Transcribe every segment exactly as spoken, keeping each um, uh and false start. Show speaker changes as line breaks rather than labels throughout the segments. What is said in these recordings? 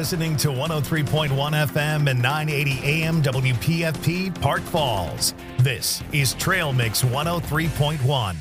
listening to one oh three point one F M and nine eighty A M W P F P Park Falls. This is Trail Mix one oh three point one.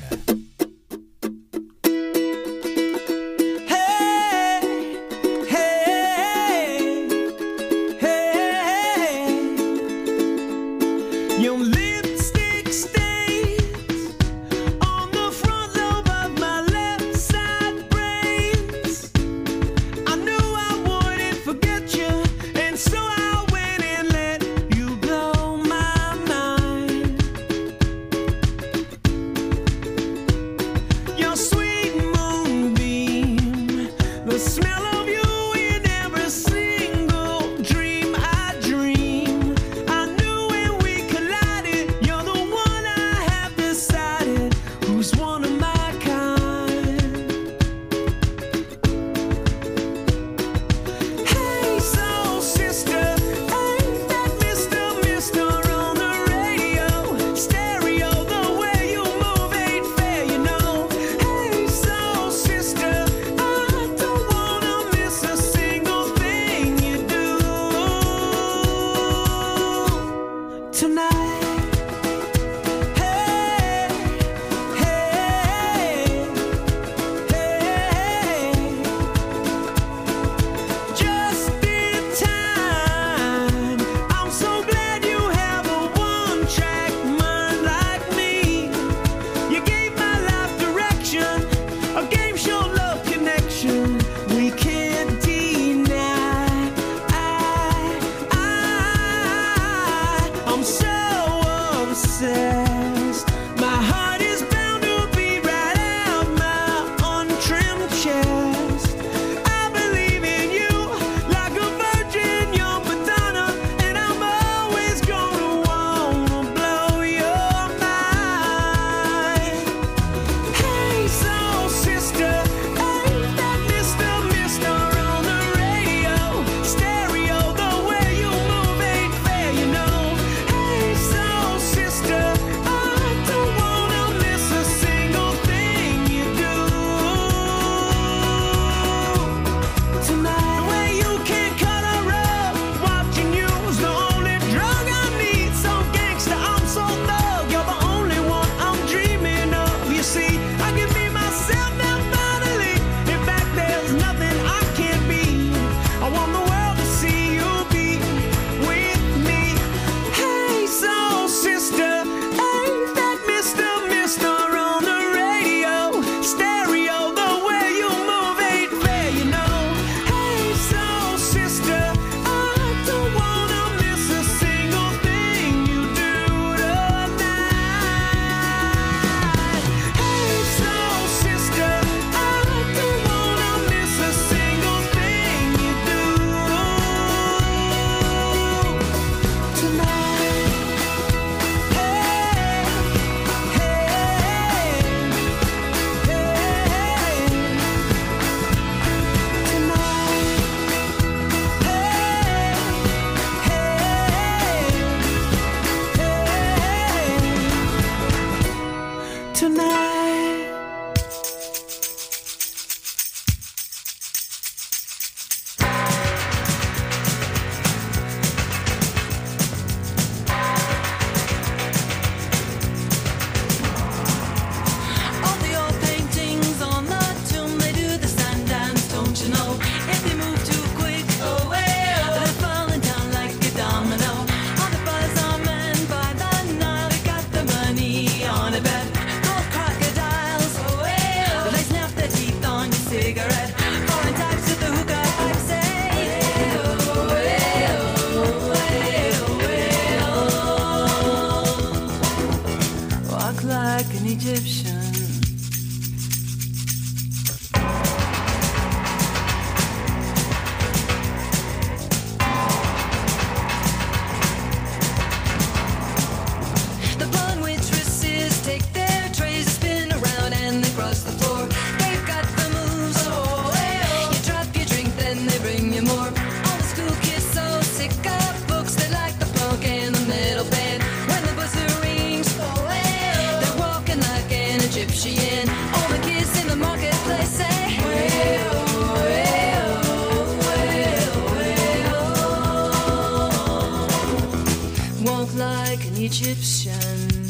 Egyptian.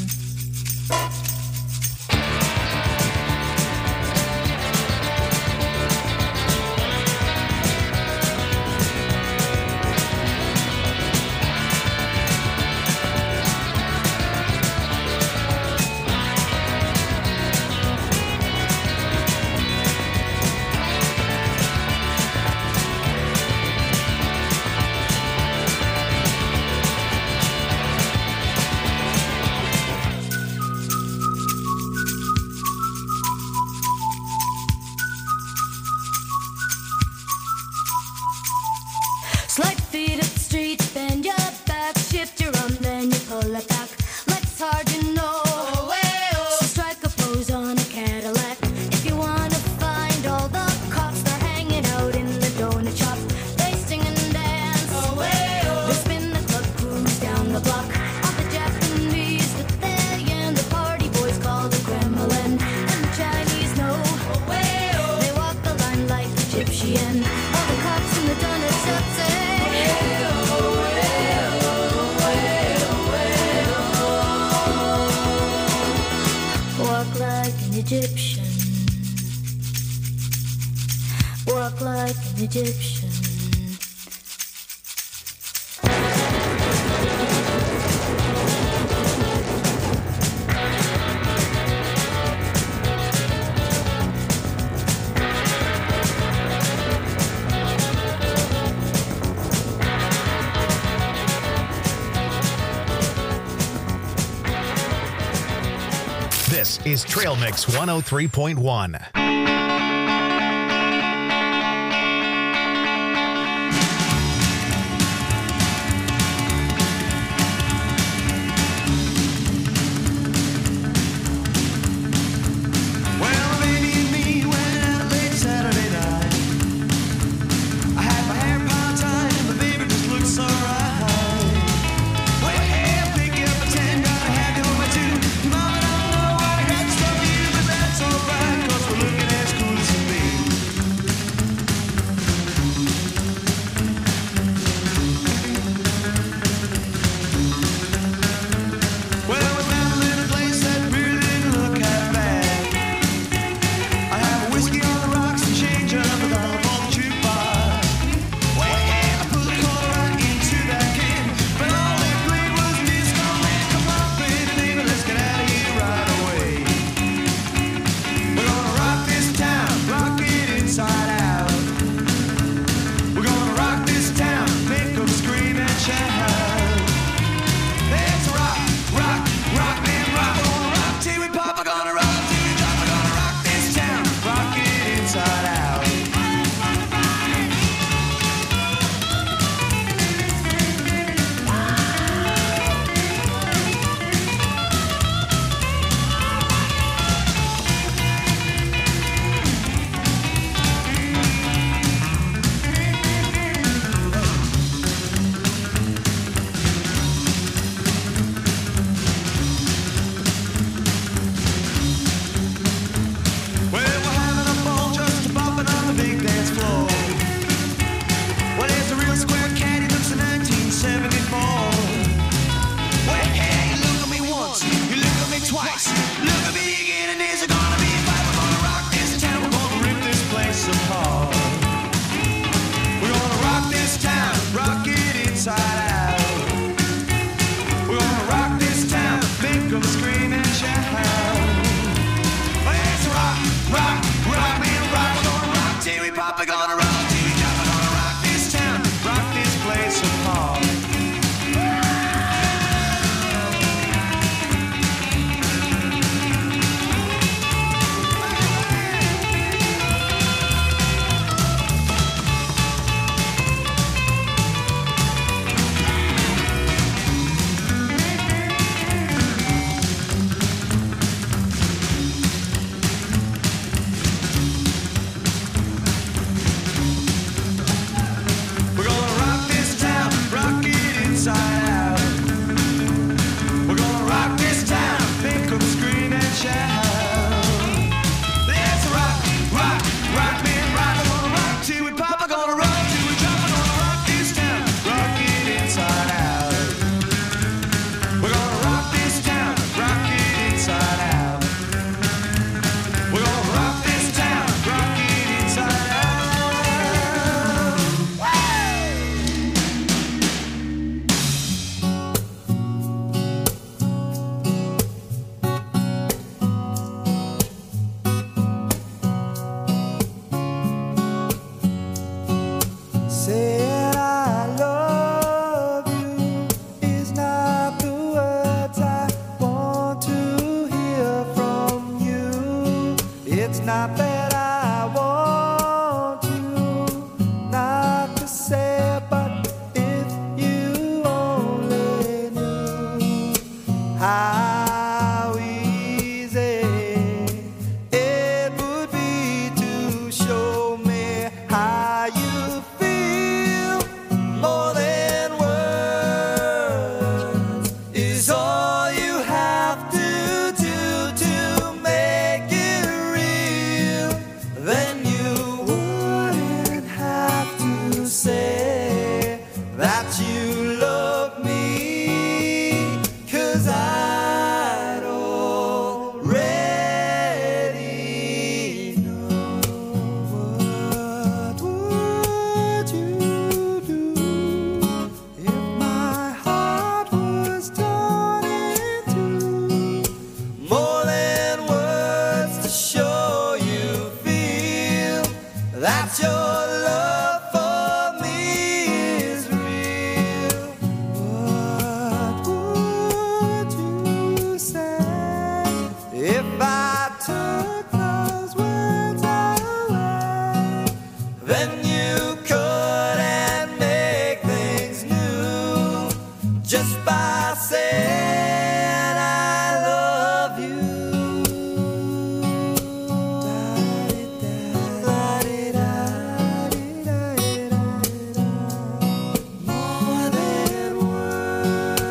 This is Trail Mix one oh three point one.
that your love for me is real. What would you say if I took those words away? Then you couldn't make things new just by saying I love you. More than words.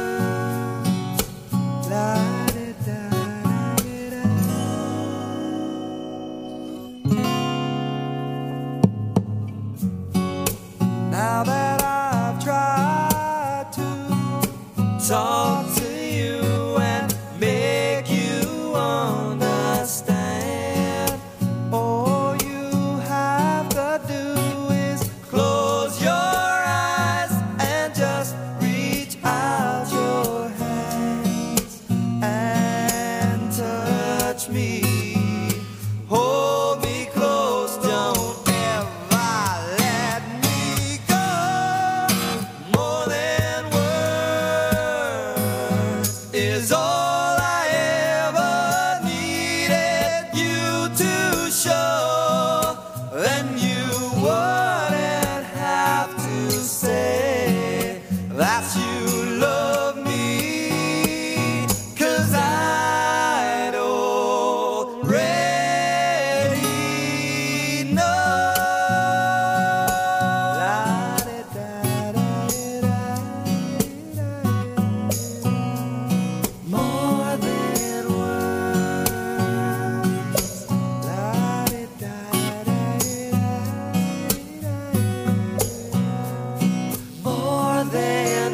Now that I've tried to talk to you and make you understand, all you have to do is close your eyes and just reach out your hands and touch me. Hold me close, don't ever let me go. More than words is all I ever needed you to show. Then you wouldn't have to say that you love me, 'cause I'd already know. More than words. More than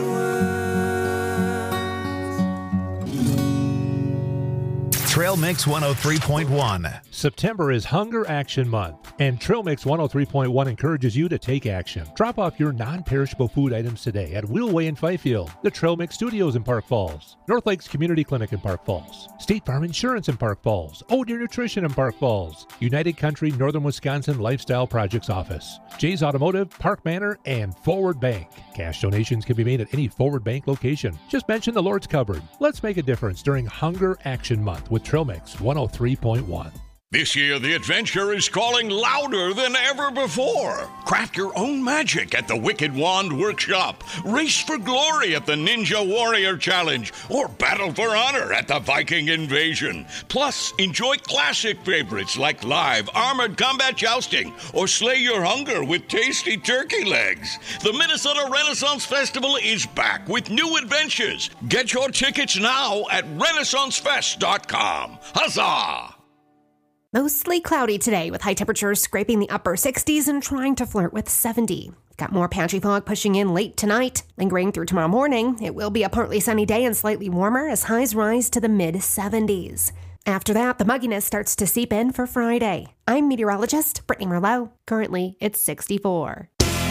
words.
Trail Mix one oh three point one.
September is Hunger Action Month, and Trail Mix one oh three point one encourages you to take action. Drop off your non-perishable food items today at Wheelway in Fifield, the Trail Mix Studios in Park Falls, North Lakes Community Clinic in Park Falls, State Farm Insurance in Park Falls, Oh Deer Nutrition in Park Falls, United Country Northern Wisconsin Lifestyle Projects Office, Jay's Automotive, Park Manor, and Forward Bank. Cash donations can be made at any Forward Bank location. Just mention the Lord's Cupboard. Let's make a difference during Hunger Action Month with Trail Mix one oh three point one.
This year, the adventure is calling louder than ever before. Craft your own magic at the Wicked Wand Workshop. Race for glory at the Ninja Warrior Challenge. Or battle for honor at the Viking Invasion. Plus, enjoy classic favorites like live armored combat jousting or slay your hunger with tasty turkey legs. The Minnesota Renaissance Festival is back with new adventures. Get your tickets now at renaissance fest dot com. Huzzah!
Mostly cloudy today with high temperatures scraping the upper sixties and trying to flirt with seventy. Got more patchy fog pushing in late tonight. Lingering through tomorrow morning, it will be a partly sunny day and slightly warmer as highs rise to the mid seventies. After that, the mugginess starts to seep in for Friday. I'm meteorologist Brittany Merlot. Currently, it's sixty-four.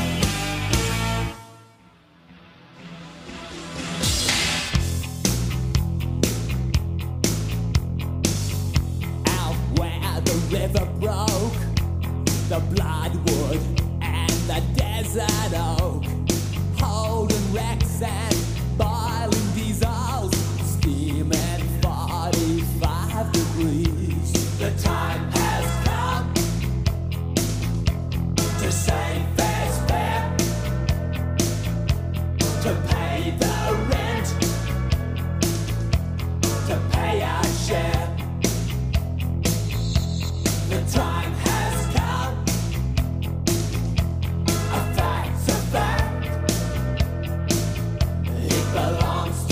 The river broke, the bloodwood and the desert oak, holding wrecks and boiling diesels, steaming forty-five degrees. The time has come to save fair's fair, to pay the rent, to pay our share. The time has come. A fact's a fact. It belongs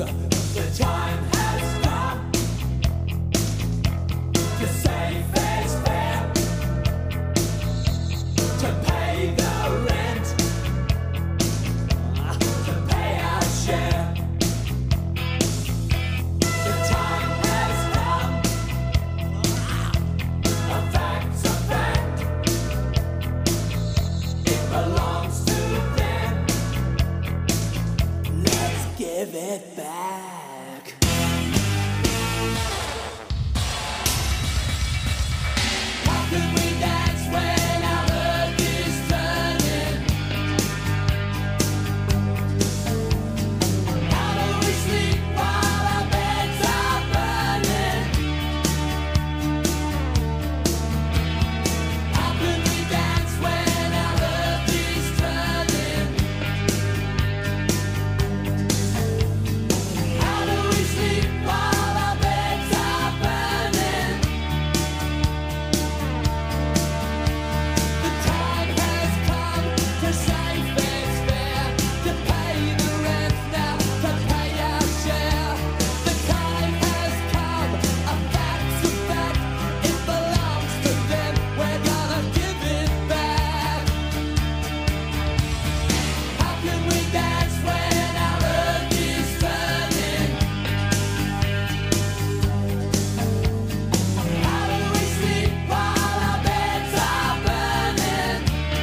The time has come to say fair's fair, to pay the rent, to pay our share. The time has come, a fact's a fact, it belongs to them. Let's give it back. How can we dance when our earth is turning? How do we sleep while our beds are burning? How can we dance when our earth is turning? How do we sleep while our beds are burning? The time has come to say fair's fair, to pay the rent now, to pay our share. The time has come, a fact's a fact, it belongs to them, we're gonna give it back. How can we dance when our earth is turning? How do we sleep while our beds are burning?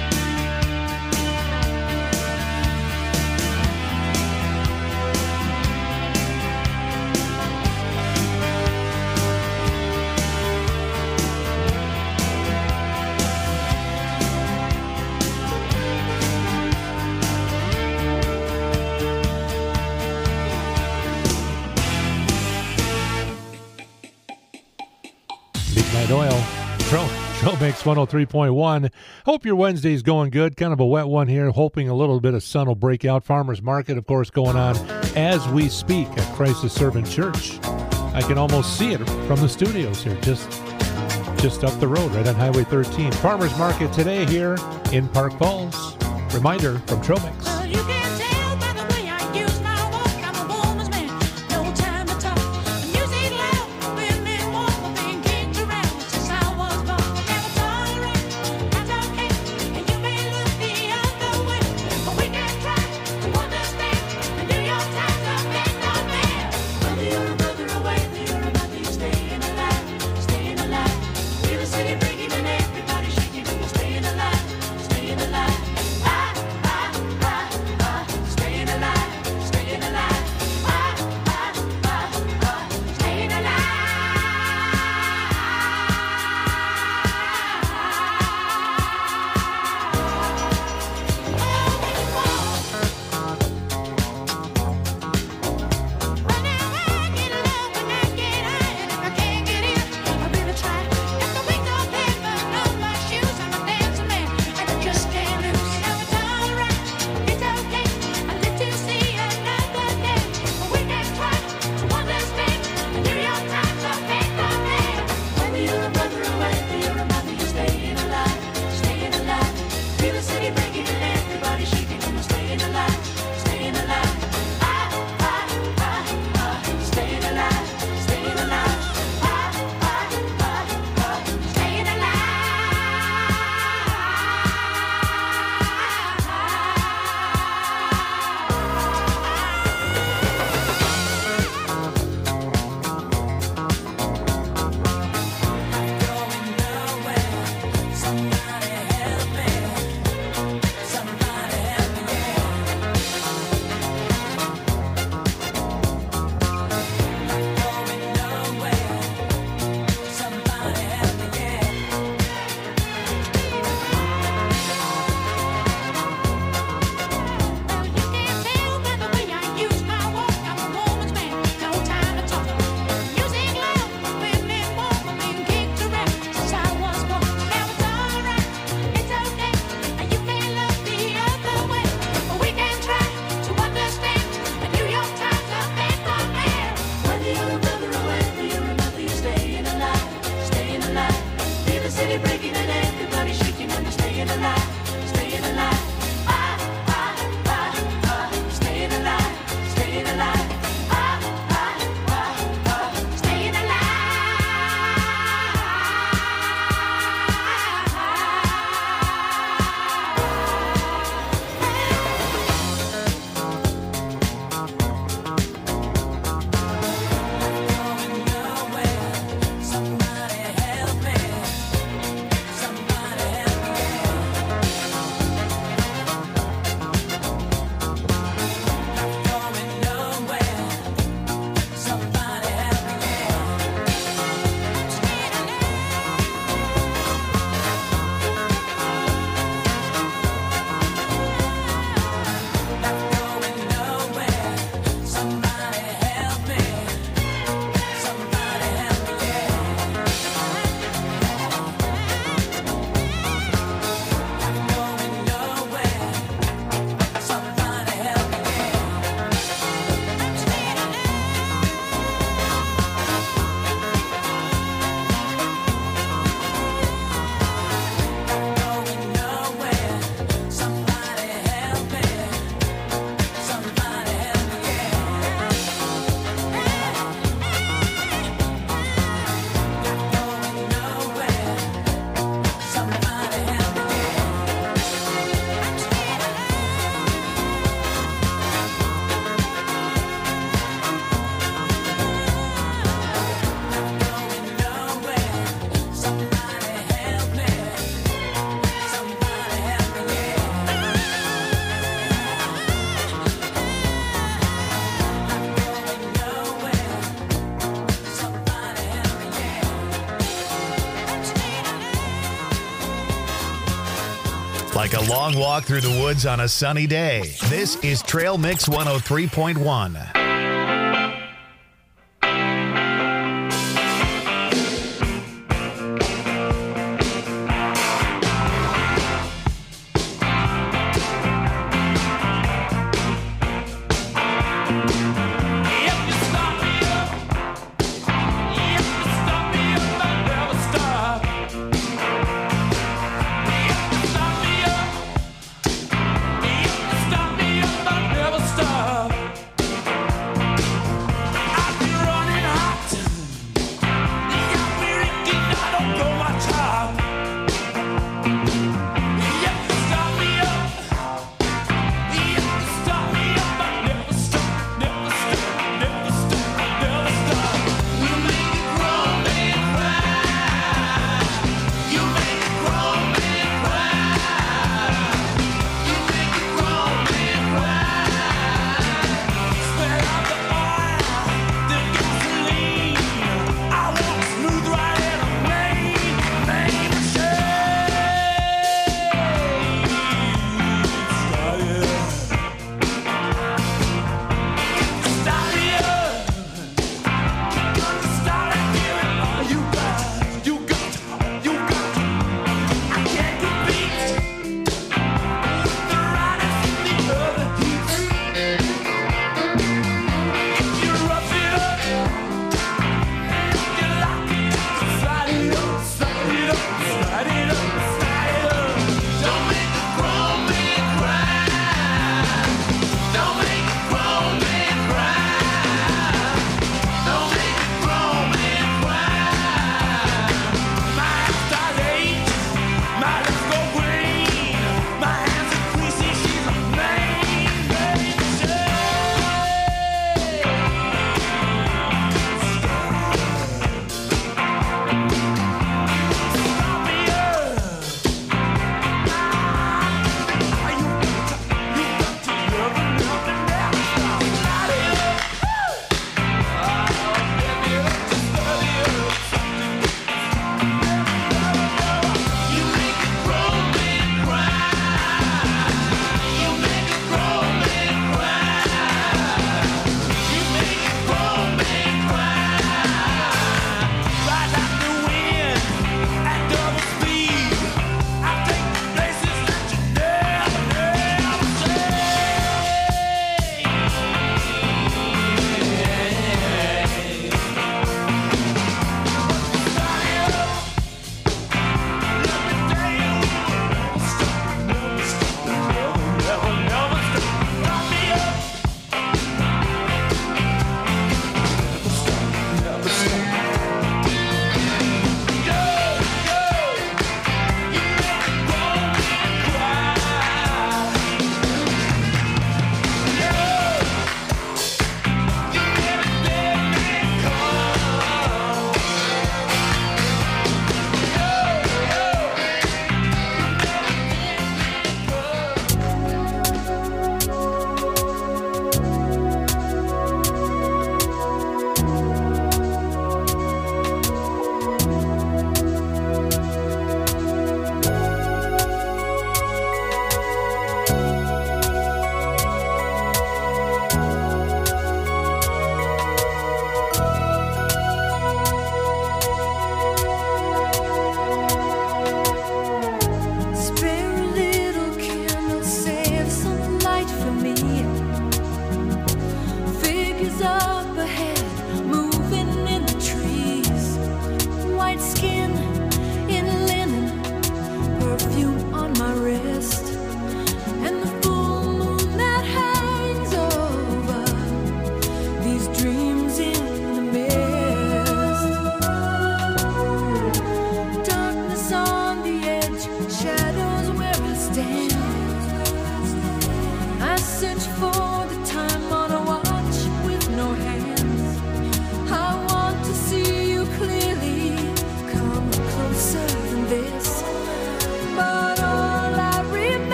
Midnight Oil, Trail, Trail Mix one oh three point one. Hope your Wednesday's going good. Kind of a wet one here. Hoping a little bit of sun will break out. Farmers Market, of course, going on as we speak at Christ the Servant Church. I can almost see it from the studios here, just just up the road, right on Highway thirteen. Farmers Market today here in Park Falls. Reminder from Trail Mix.
Well, you can tell by the way I use my walk, I'm a woman's man, no time to talk. Music loud, women walk, I've been kicked around since I was born. Never tolerate, that's okay, and you may look the other way, but we can try to understand the New York Times of men not there. Whether you're a brother away, whether you're a mother, you're staying alive, staying alive. Feel the city breaking and everybody shaking, and we're staying alive, staying alive. I, I, I.
Like a long walk through the woods on a sunny day. This is Trail Mix one oh three point one.
Stop me up, I'll never stop.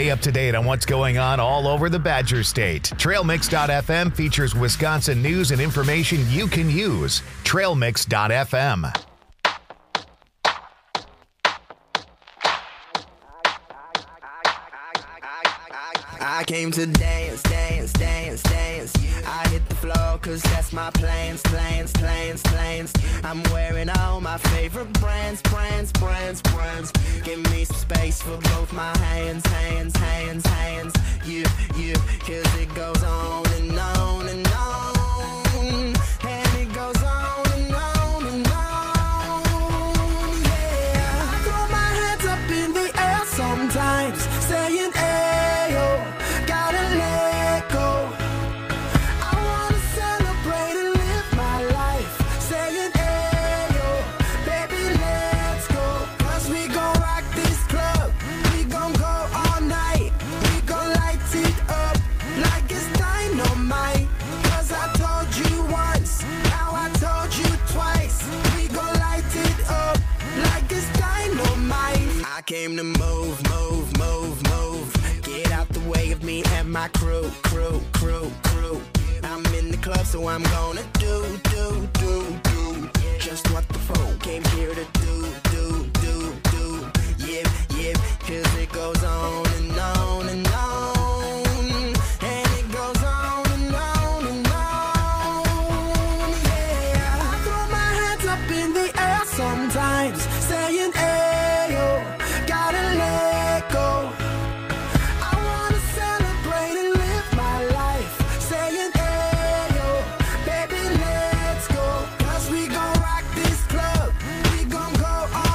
Stay up to date on what's going on all over the Badger State. Trail Mix dot f m features Wisconsin news and information you can use. Trail Mix dot f m.
I came to dance, dance, dance, dance. I hit the floor cause that's my plans, plans, plans, plans. I'm wearing all my favorite brands, brands, brands, brands. Give me some space for both my hands, hands, hands, hands. Yeah, yeah, cause it goes on and on and on. And it goes on and on and on. Yeah, I throw my hands up in the air sometimes, saying, ayo. Gotta let go. I wanna celebrate and live my life. Saying, ayo, baby, let's go. Cause we gon' rock this club. We gon' go all night. We gon' light it up like it's dynamite. Cause I told you once, now I told you twice. We gon' light it up like it's dynamite. I came to move, move, move, move. Get out the way of me and my crew, crew, crew, crew. I'm in the club, so I'm gonna do, do, do, do just what the folk came here to do, do, do, do. Yeah, yeah, cause it goes on and on and on. And it goes on and on and on. Yeah, I throw my hands up in the air sometimes, saying, ayo, gotta let go. Baby, let's go, cause we gon' rock this club. We gon' go all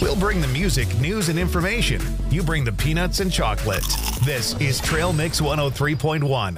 We'll bring the music, news, and information. You bring the peanuts and chocolate. This is Trail Mix one oh three point one.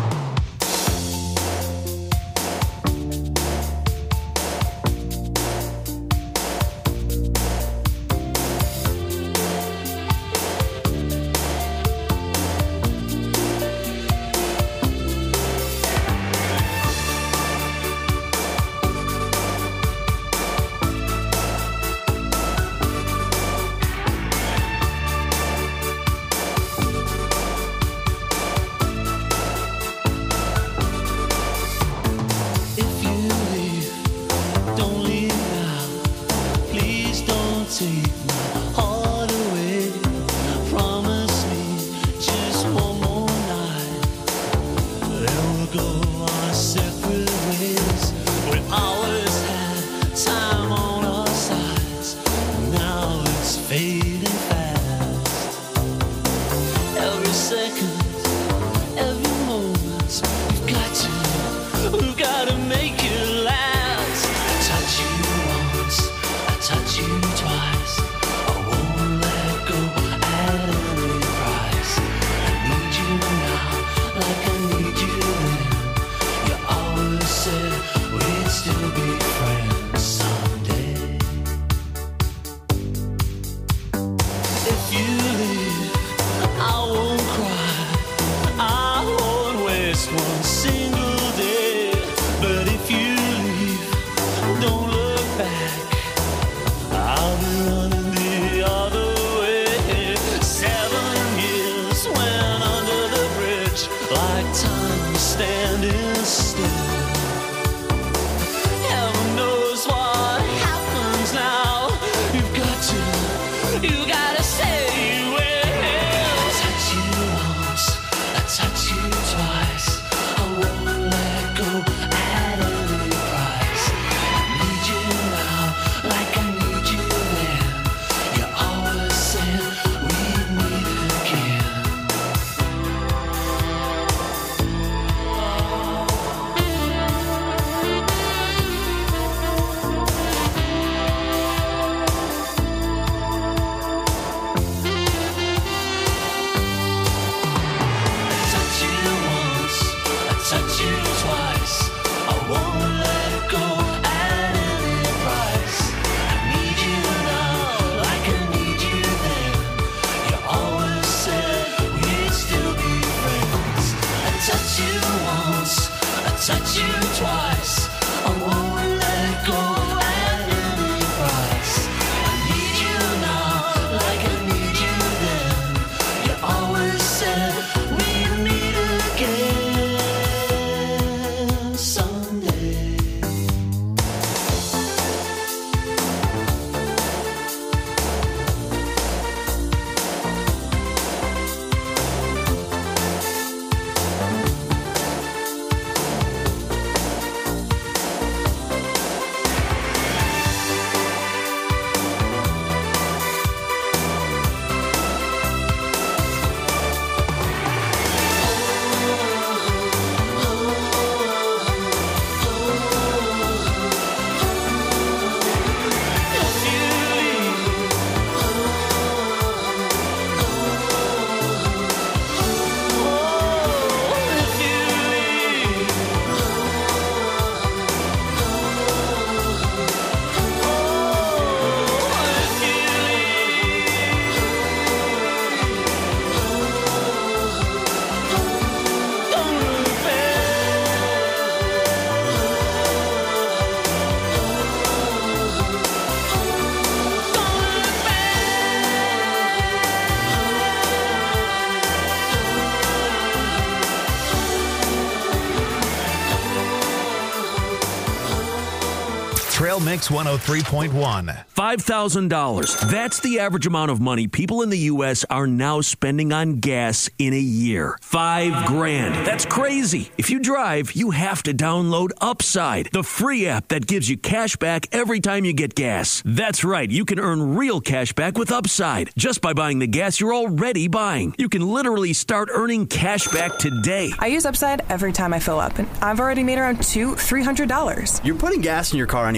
Trail Mix one oh three point one.
five thousand dollars. That's the average amount of money people in the U S are now spending on gas in a year. Five grand. That's crazy. If you drive, you have to download Upside, the free app that gives you cash back every time you get gas. That's right. You can earn real cash back with Upside just by buying the gas you're already buying. You can literally start earning cash back today.
I use Upside every time I fill up, and I've already made around two, three hundred dollars.
You're putting gas in your car anyway.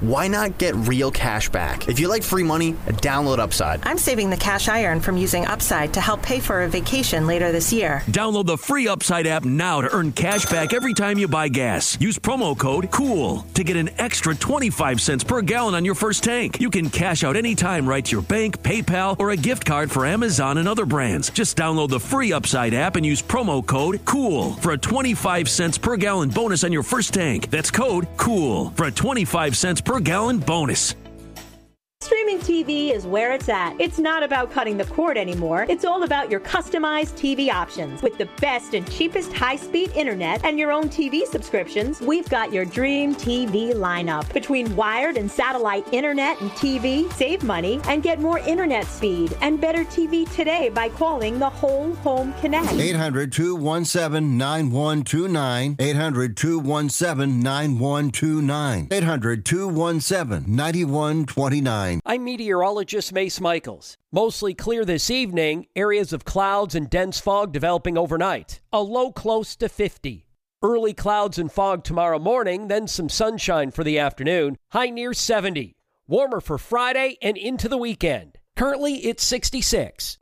why not get real cash back? If you like free money, download Upside.
I'm saving the cash I earn from using Upside to help pay for a vacation later this year.
Download the free Upside app now to earn cash back every time you buy gas. Use promo code COOL to get an extra twenty-five cents per gallon on your first tank. You can cash out anytime right to your bank, PayPal, or a gift card for Amazon and other brands. Just download the free Upside app and use promo code COOL for a twenty-five cents per gallon bonus on your first tank. That's code COOL for a twenty-five cents per gallon bonus.
Streaming T V is where it's at. It's not about cutting the cord anymore. It's all about your customized T V options. With the best and cheapest high-speed internet and your own T V subscriptions, we've got your dream T V lineup. Between wired and satellite internet and T V, save money and get more internet speed and better T V today by calling the Whole Home Connect.
eight hundred, two one seven, nine one two nine. eight hundred, two one seven, nine one two nine. eight hundred, two one seven, nine one two nine.
I'm meteorologist Mace Michaels. Mostly clear this evening, areas of clouds and dense fog developing overnight. A low close to fifty. Early clouds and fog tomorrow morning, then some sunshine for the afternoon. High near seventy. Warmer for Friday and into the weekend. Currently, it's sixty-six.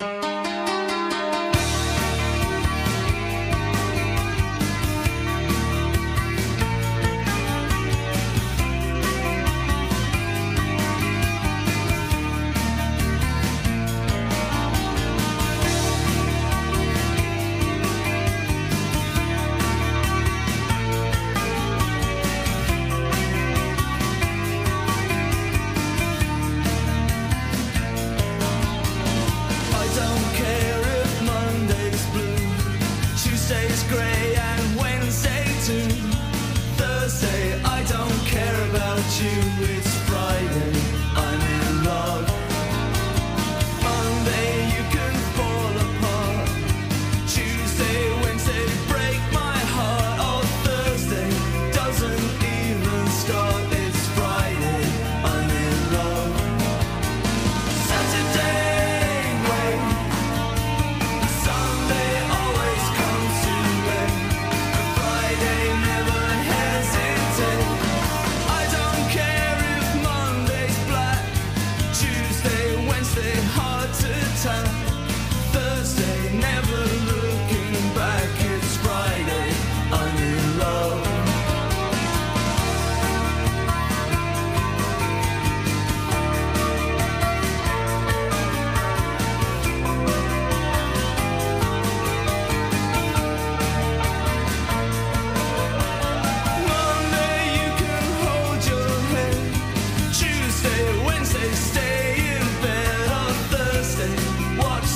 Wednesday, stay in bed on Thursday. Watch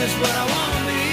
just what I wanna be.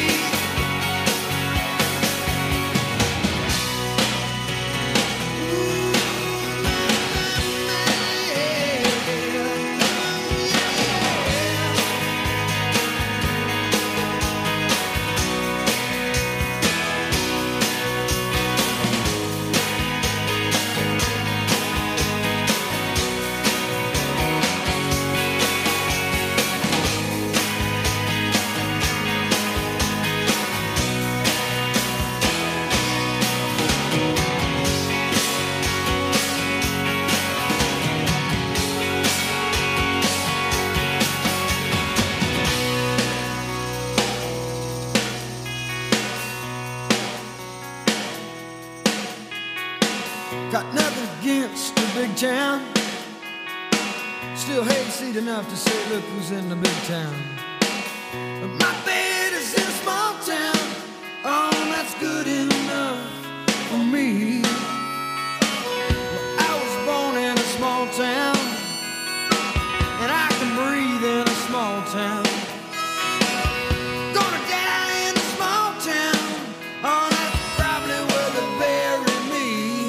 Got nothing against the big town. Still hayseed enough to say, look who's in the big town. But my bed is in a small town. Oh, that's good enough for me. Well, I was born in a small town, and I can breathe in a small town. Gonna die in a small town. Oh, that's probably where they bury me.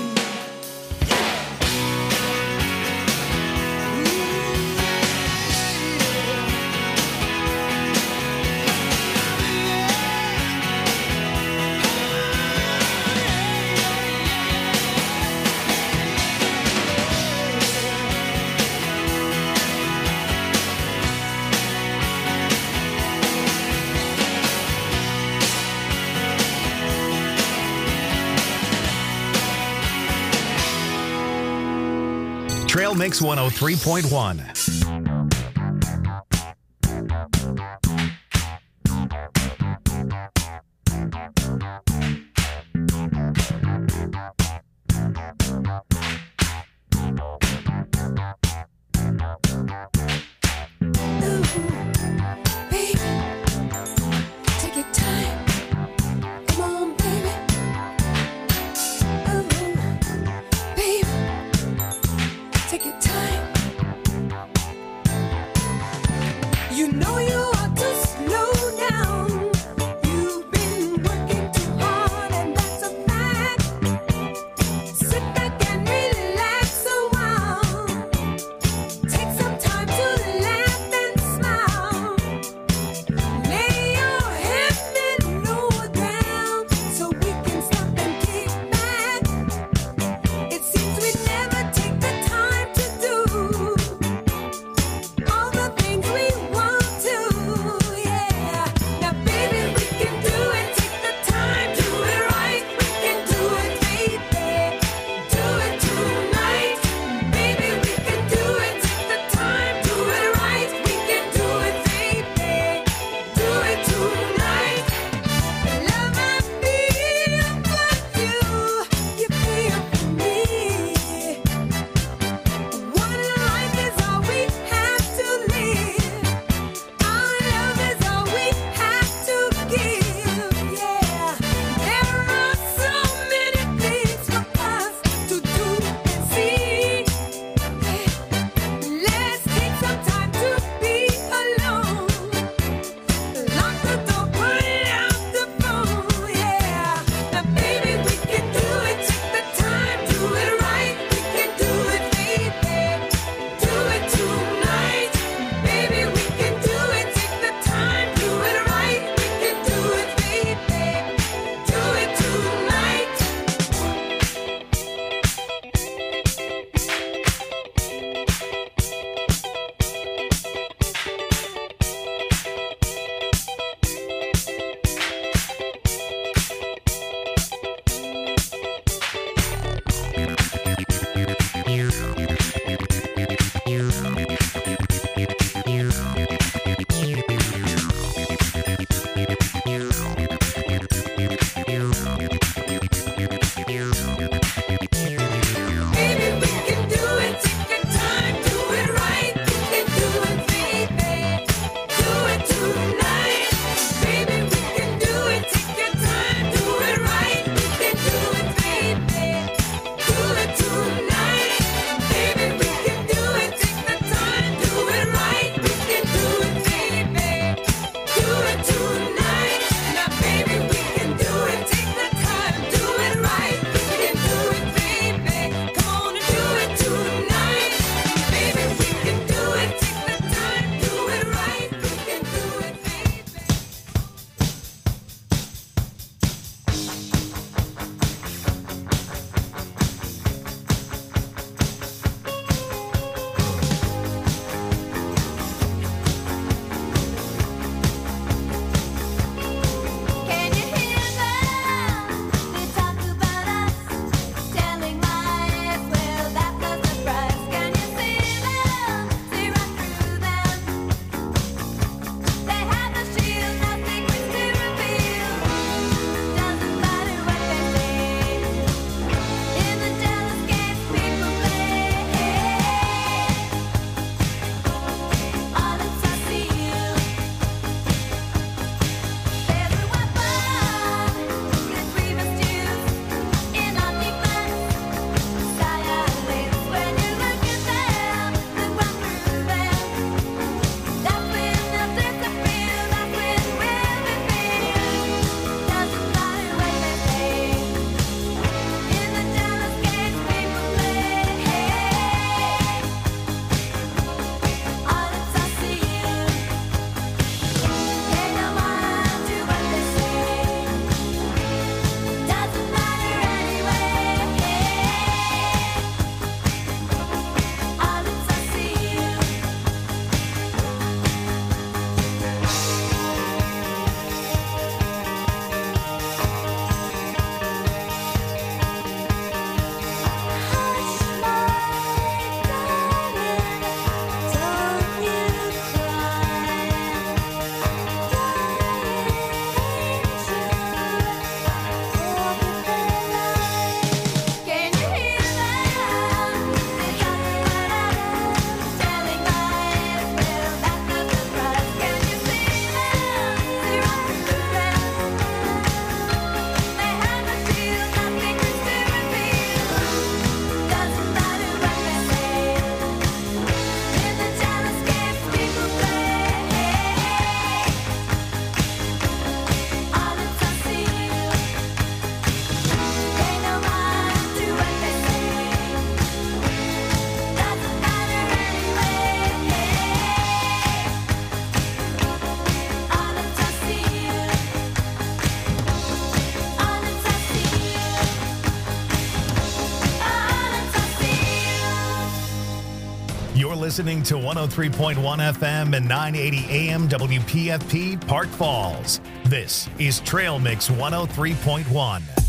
Trail Mix one oh three point one.
Take your time. Come on, baby. Oh, baby. Take your time.
listening to one oh three point one F M and nine eighty A M W P F P Park Falls. This is Trail Mix one oh three point one.